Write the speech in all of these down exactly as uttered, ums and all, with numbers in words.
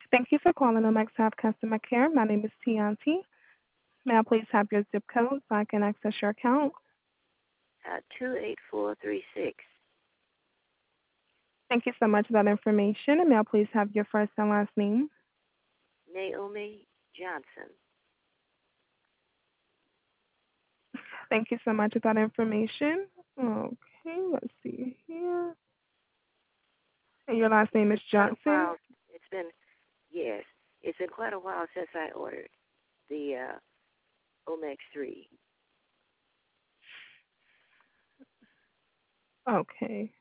Thank you for calling Omex Health Customer Care. My name is Tianti. May I please have your zip code so I can access your account? Uh, two eight four three six. Thank you so much for that information. And may I please have your first and last name? Naomi Johnson. Thank you so much for that information. Okay, let's see here. And your last It's name been is quite a Johnson. while. It's been, yes, it's been quite a while since I ordered the uh, Omex three. Okay.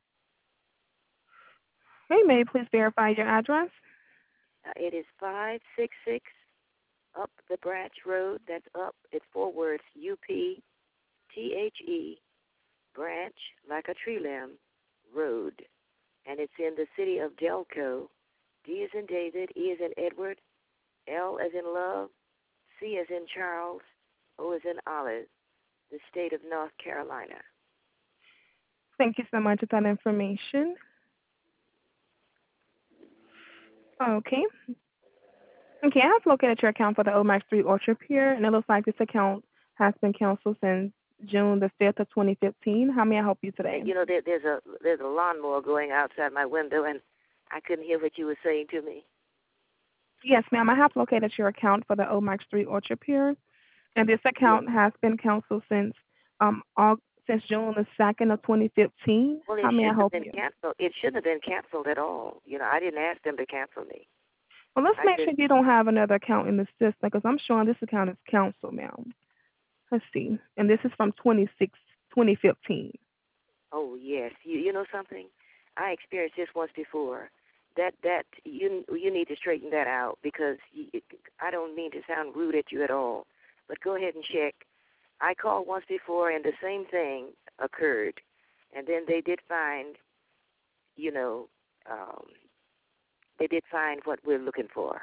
Hey, may you please verify your address? Uh, it is five six six Up the Branch Road. That's up. It's four words, U P T H E, Branch, like a tree limb, Road. And it's in the city of Delco. D as in David, E as in Edward, L as in love, C as in Charles, O as in Olive, the state of North Carolina. Thank you so much for that information. Okay. Okay, I have located your account for the Omax three Ultra Pure, and it looks like this account has been canceled since June the fifth of twenty fifteen. How may I help you today? And you know, there, there's a there's a lawnmower going outside my window, and I couldn't hear what you were saying to me. Yes, ma'am. I have located your account for the Omax three Ultra Pure, and this Yes. account has been canceled since um Aug- since June the second of twenty fifteen. Well, it How may I shouldn't have help been you? canceled. It shouldn't have been canceled at all. You know, I didn't ask them to cancel me. Well, let's I make just, sure you don't have another account in the system because I'm showing this account is canceled, ma'am. Let's see. And this is from twenty six twenty fifteen. oh yes, you you know something? I experienced this once before. That that you you need to straighten that out because you, I don't mean to sound rude at you at all, but go ahead and check. I called once before and the same thing occurred, and then they did find, you know, um, they did find what we're looking for.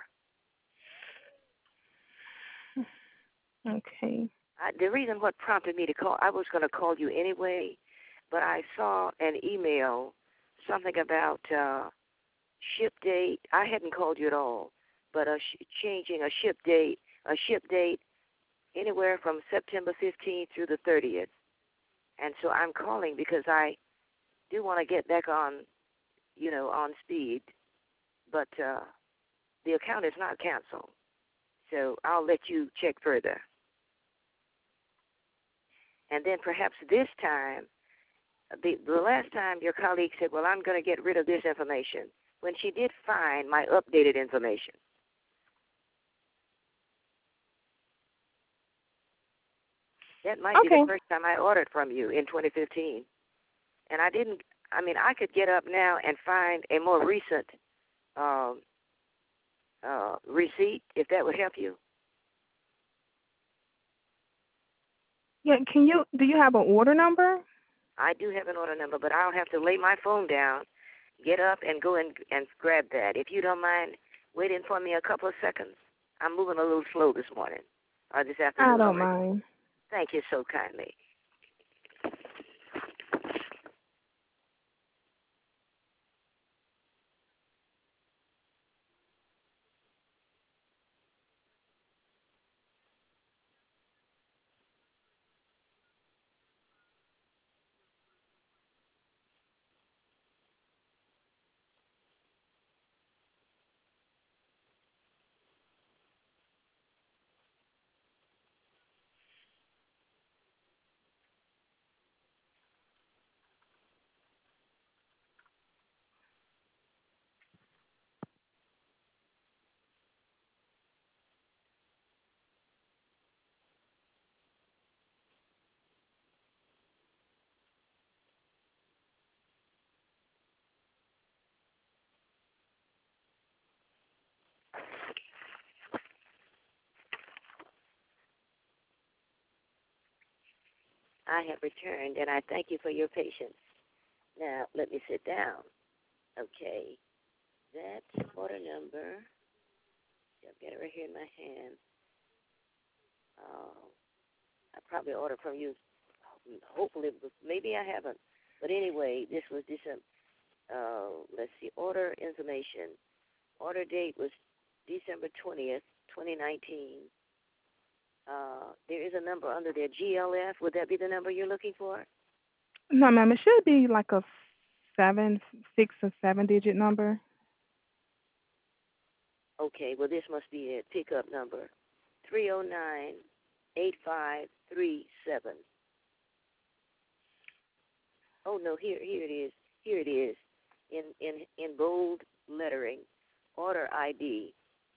Okay. I, the reason what prompted me to call, I was going to call you anyway, but I saw an email, something about uh, ship date. I hadn't called you at all, but uh, sh- changing a ship date, a ship date anywhere from September fifteenth through the thirtieth. And so I'm calling because I do want to get back on, you know, on speed, but uh, the account is not canceled. So I'll let you check further. And then perhaps this time, the, the last time your colleague said, well, I'm going to get rid of this information, when she did find my updated information. That might be the Okay. first time I ordered from you in twenty fifteen. And I didn't, I mean, I could get up now and find a more recent um, uh, receipt, if that would help you. Yeah, can you do you have an order number? I do have an order number, but I'll have to lay my phone down, get up, and go and, and grab that. If you don't mind waiting for me a couple of seconds. I'm moving a little slow this morning, or this I afternoon don't already. mind. Thank you so kindly. I have returned, and I thank you for your patience. Now, let me sit down. Okay. That order number, I've got it right here in my hand. Uh, I probably ordered from you, hopefully, maybe I haven't. But anyway, this was December. Uh, let's see, order information. Order date was December twentieth, twenty nineteen. Uh, there is a number under there, G L F. Would that be the number you're looking for? No, ma'am. It should be like a seven, six or seven digit number. Okay, well, this must be it. Pickup number, three oh nine, eight five three seven. Oh, no, here here it is. Here it is in, in, in bold lettering. Order I D.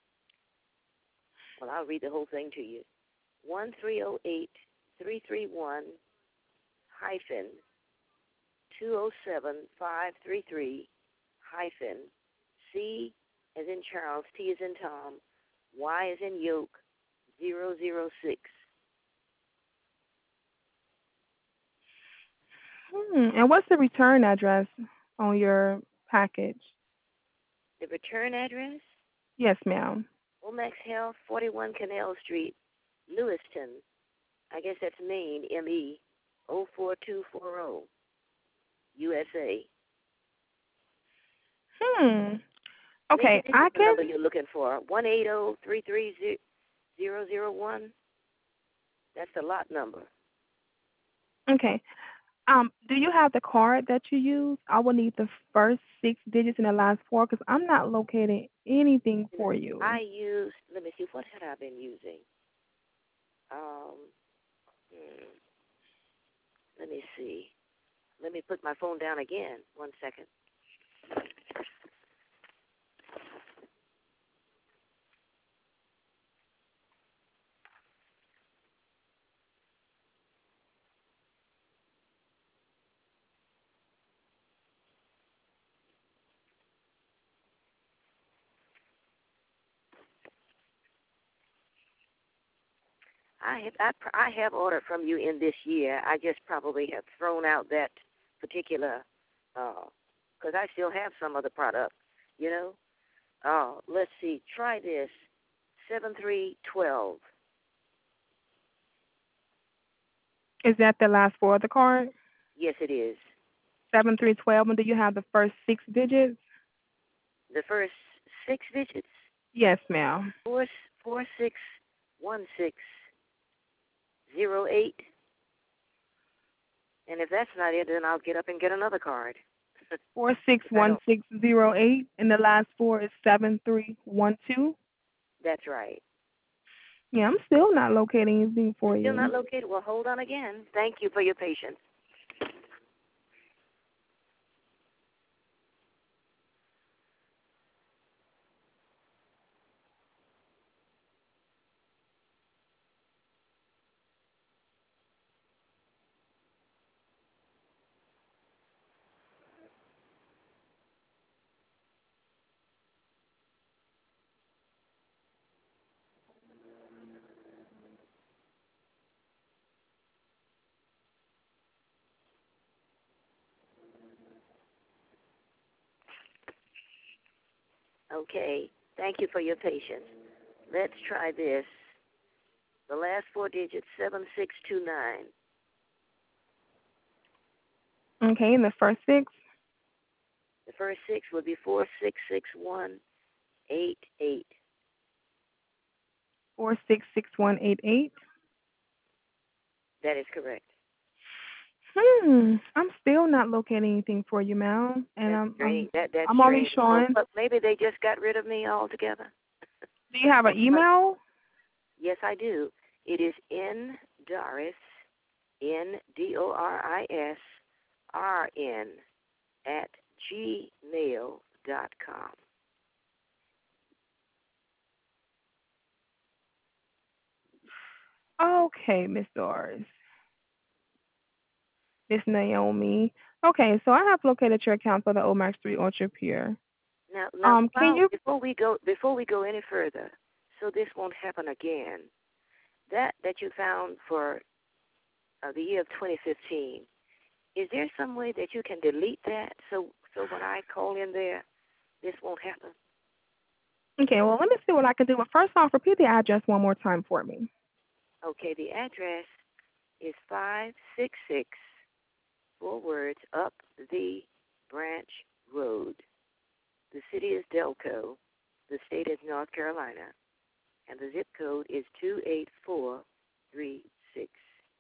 Well, I'll read the whole thing to you. one three oh eight, three three one hyphen two oh seven, five three three hyphen C as in Charles, T as in Tom, Y as in yoke, zero zero six. Hmm. And what's the return address on your package? The return address? Yes, ma'am. Omax Health, forty-one Canal Street, Lewiston. I guess that's Maine, M E, oh four two four oh, U S A. Hmm. Maybe Okay, this is I the can. number you're looking for, one eight zero, three three zero, zero one. That's the lot number. Okay. Um, do you have the card that you use? I will need the first six digits and the last four because I'm not locating anything for I you. used, let me see, what had I been using? Um, hmm, let me see. Let me put my phone down again. One second. I have I, pr- I have ordered from you in this year. I just probably have thrown out that particular, because I still have some of the product, you know. Uh, let's see. Try this. Seven three twelve. Is that the last four of the card? Yes, it is. Seven three twelve. And do you have the first six digits? The first six digits. Yes, ma'am. Four four six one six zero eight. And if that's not it, then I'll get up and get another card. Four six I one don't. six zero eight, and the last four is seven three one two. That's right. Yeah, I'm still not locating anything You're for still not you. located? Well, hold on again. Thank you for your patience. Okay. Thank you for your patience. Let's try this. The last four digits, seven six two nine. Okay, and the first six? The first six would be four six six one eight eight. Four six six one eight eight. That is correct. Hmm. I'm still not locating anything for you, ma'am. And That's I'm I'm strange. That that's I'm only strange. Well, showing. but maybe they just got rid of me altogether. Do you have an email? Yes, I do. It is N Doris, N D O R I S R N at gmail dot com. Okay, Miss Doris. Miss Naomi. Okay, so I have located your account for the Omax three Ultra Pure. Now, now, Um, can well, you? before we go, before we go any further, so this won't happen again. That that you found for uh, the year of twenty fifteen. Is there some way that you can delete that so so when I call in there, this won't happen? Okay, well, let me see what I can do. But first off, repeat the address one more time for me. Okay, the address is five six six, four words, up the branch road. The city is Delco, The state is North Carolina, and the zip code is two eight four three six.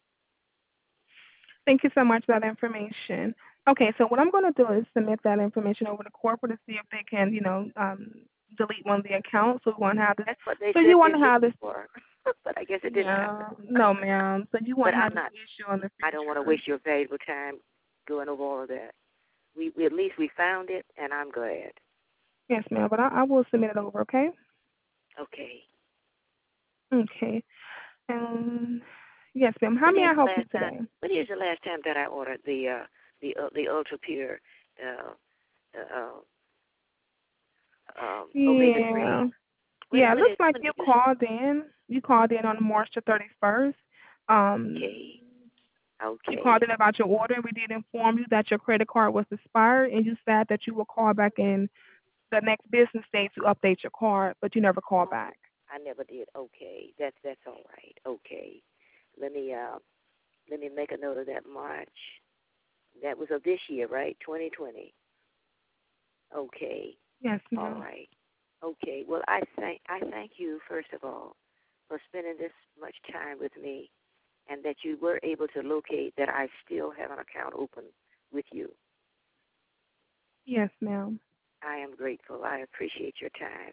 Thank you so much for that information. Okay, so what I'm going to do is submit that information over to corporate to see if they can, you know, um, delete one of the accounts so we won't have this. That's what they So said you want they to did have this, before, but I guess it didn't happen. yeah, no, ma'am. So you But won't have I'm this not. issue in the I don't want to future. waste your valuable time going over all of that. We, we at least we found it, and I'm glad. Yes, ma'am, but I, I will submit it over, okay? Okay. Okay. Um, yes, ma'am. How When may is I the help you last time? today? When is the last time that I ordered the uh, the uh, the ultra pure uh, uh, um, omega Yeah. three? When Yeah, it when looks is like when you did you? called in. You called in on March the thirty-first. Um, Okay. you called in Okay. about your order. We did inform you that your credit card was expired, and you said that you will call back in the next business day to update your card, but you never called Oh, back. I never did. Okay. That's that's all right. Okay. Let me uh let me make a note of that. March. That was of this year, right? twenty twenty. Okay. Yes, All ma'am. right. Okay. Well, I thank I thank you first of all for spending this much time with me, and that you were able to locate that I still have an account open with you. Yes, ma'am. I am grateful. I appreciate your time.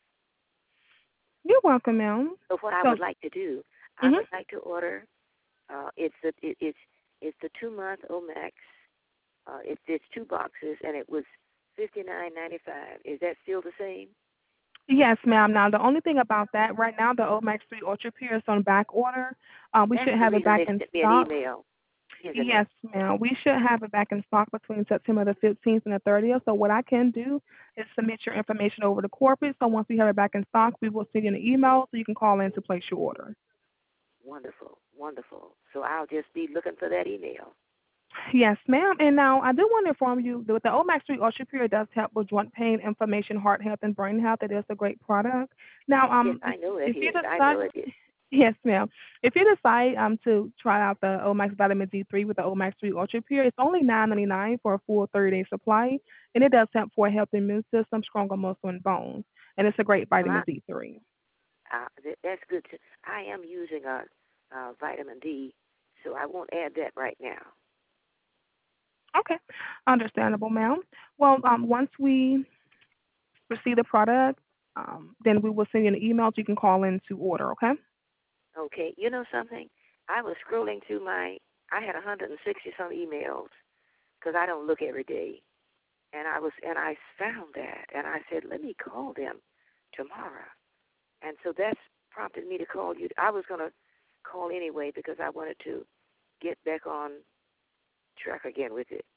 You're welcome, ma'am. So what I So, would like to do, I mhm. would like to order. Uh, it's the it, it's it's the two month Omax. Uh, it's it's two boxes, and it was fifty nine ninety five. Is that still the same? Yes, ma'am. Now, the only thing about that, right now, the Omax three Ultra Pure is on back order. Um, we That's should the have it reason back they in sent me an stock. email, isn't it? Yes, ma'am. We should have it back in stock between September the fifteenth and the thirtieth. So what I can do is submit your information over to corporate. So once we have it back in stock, we will send you an email so you can call in to place your order. Wonderful, wonderful. So I'll just be looking for that email. Yes, ma'am. And now I do want to inform you that the Omax three Ultra Pure does help with joint pain, inflammation, heart health, and brain health. It is a great product. Now, Yes, um, if, I know it if you is. I decide, know it is. yes, ma'am. If you decide um to try out the Omax Vitamin D three with the Omax three Ultra Pure, it's only nine ninety nine for a full thirty day supply, and it does help for a healthy immune system, stronger muscle and bones, and it's a great Well, I, vitamin D three. uh, th- that's good. To, I am using a, uh vitamin D, so I won't add that right now. Okay, understandable, ma'am. Well, um, once we receive the product, um, then we will send you an email so you can call in to order. Okay. Okay, you know something? I was scrolling through my. I had one hundred sixty some emails because I don't look every day, and I was and I found that, and I said, let me call them tomorrow, and so that's prompted me to call you. I was gonna call anyway because I wanted to get back on track again with it,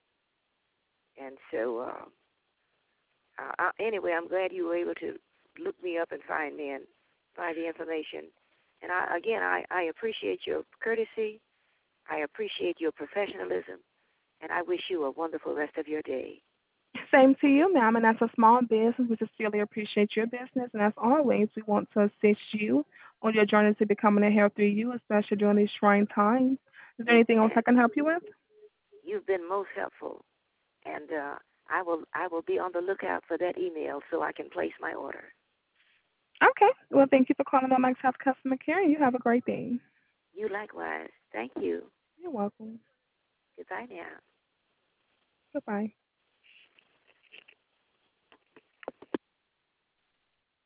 and so. Uh, Uh, uh, anyway, I'm glad you were able to look me up and find me and find the information. And I, again, I, I appreciate your courtesy. I appreciate your professionalism, and I wish you a wonderful rest of your day. Same to you, ma'am. And as a small business, we sincerely appreciate your business. And as always, we want to assist you on your journey to becoming a healthier you, especially during these trying times. Is there anything else I Amen. can help you with? You've been most helpful, and uh, I will I will be on the lookout for that email so I can place my order. Okay. Well, thank you for calling on Mike's House Customer Care. You have a great day. You likewise. Thank you. You're welcome. Goodbye now. Goodbye.